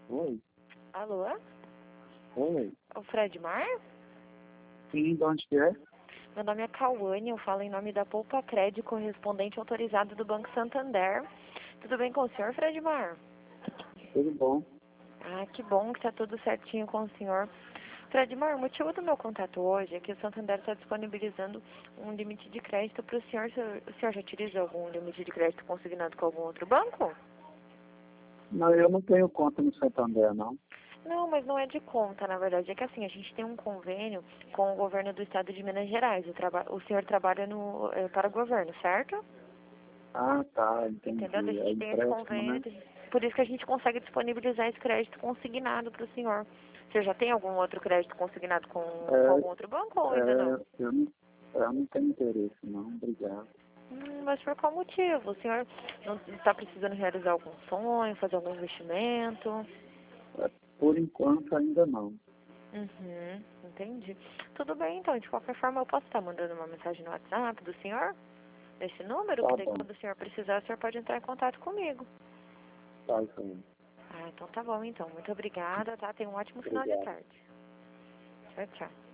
Oi, Alô? oi. O Fredmar? Sim, de onde que é? Meu nome é Cauane, eu falo em nome da Poupa Crédito, correspondente autorizado do Banco Santander. Tudo bem com o senhor, Fredmar? Tudo bom? Ah, que bom que está tudo certinho com o senhor. Fredmar, o motivo do meu contato hoje é que o Santander está disponibilizando um limite de crédito para o senhor. O senhor já utilizou algum limite de crédito consignado com algum outro banco? Não, eu não tenho conta no Santander, não. Não, mas não é de conta, na verdade. É que assim, a gente tem um convênio com o governo do estado de Minas Gerais. O senhor trabalha para o governo, certo? Ah, tá, Entendeu? A entendi. É gente tem esse empréstimo, convênio, né? por isso que a gente consegue disponibilizar esse crédito consignado para o senhor. Você já tem algum outro crédito consignado com algum outro banco ou ainda não? Eu não tenho interesse, não. Obrigado. Mas por qual motivo? O senhor não está precisando realizar algum sonho, fazer algum investimento? É, por enquanto, ainda não. Uhum, entendi. Tudo bem, então. De qualquer forma, eu posso estar mandando uma mensagem no WhatsApp do senhor? Nesse número, que Tá daí bom, quando o senhor precisar, o senhor pode entrar em contato comigo. tá isso aí. Ah, então tá bom, então. Muito obrigada, tá? Tenha um ótimo final de Obrigado. tarde. Tchau, tchau.